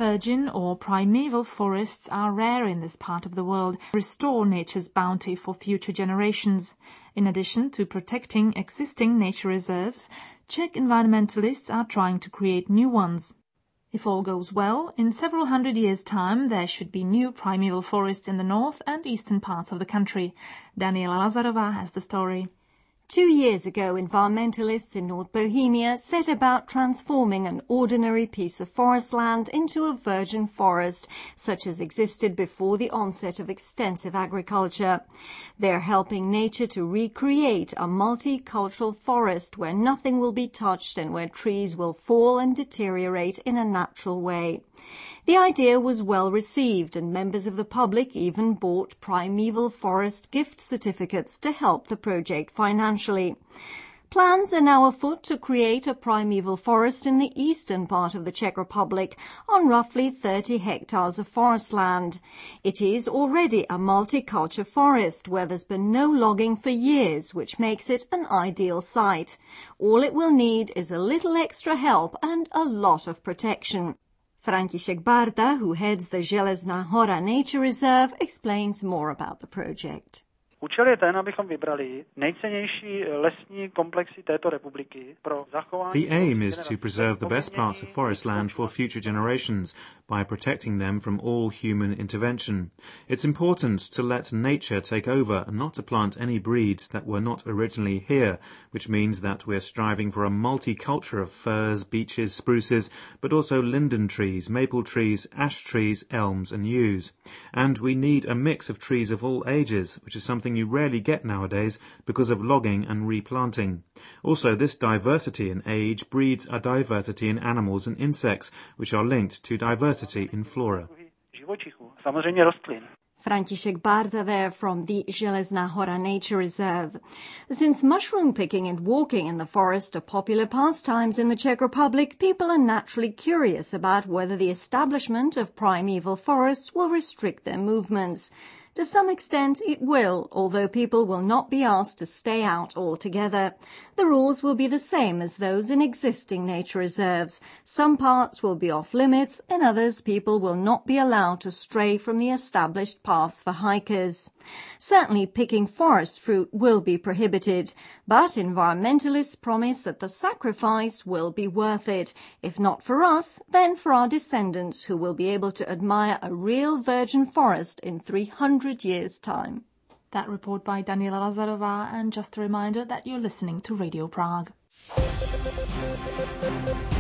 Virgin or primeval forests are rare in this part of the world. Restore nature's bounty for future generations. In addition to protecting existing nature reserves, Czech environmentalists are trying to create new ones. If all goes well, in several hundred years' time there should be new primeval forests in the north and eastern parts of the country. Daniela Lazarová has the story. 2 years ago, environmentalists in North Bohemia set about transforming an ordinary piece of forest land into a virgin forest, such as existed before the onset of extensive agriculture. They're helping nature to recreate a multicultural forest where nothing will be touched and where trees will fall and deteriorate in a natural way. The idea was well received, and members of the public even bought primeval forest gift certificates to help the project financially. Plans are now afoot to create a primeval forest in the eastern part of the Czech Republic on roughly 30 hectares of forest land. It is already a multicultural forest where there's been no logging for years, which makes it an ideal site. All it will need is a little extra help and a lot of protection. František Barta, who heads the Železná Hora Nature Reserve, explains more about the project. Účel je ten, abychom vybrali nejcennější lesní komplexy této republiky pro zachování. The aim is to preserve the best parts of forest land for future generations by protecting them from all human intervention. It's important to let nature take over and not to plant any breeds that were not originally here, which means that we're striving for a multiculture of firs, beeches, spruces, but also linden trees, maple trees, ash trees, elms and yews. And we need a mix of trees of all ages, which is something you rarely get nowadays because of logging and replanting. Also, this diversity in age breeds a diversity in animals and insects, which are linked to diversity in flora. František Barta there from the Železná Hora Nature Reserve. Since mushroom picking and walking in the forest are popular pastimes in the Czech Republic, people are naturally curious about whether the establishment of primeval forests will restrict their movements. To some extent it will, although people will not be asked to stay out altogether. The rules will be the same as those in existing nature reserves. Some parts will be off limits, in others people will not be allowed to stray from the established paths for hikers. Certainly picking forest fruit will be prohibited, but environmentalists promise that the sacrifice will be worth it. If not for us, then for our descendants, who will be able to admire a real virgin forest in 300 years' time. That report by Daniela Lazarová, and just a reminder that you're listening to Radio Prague.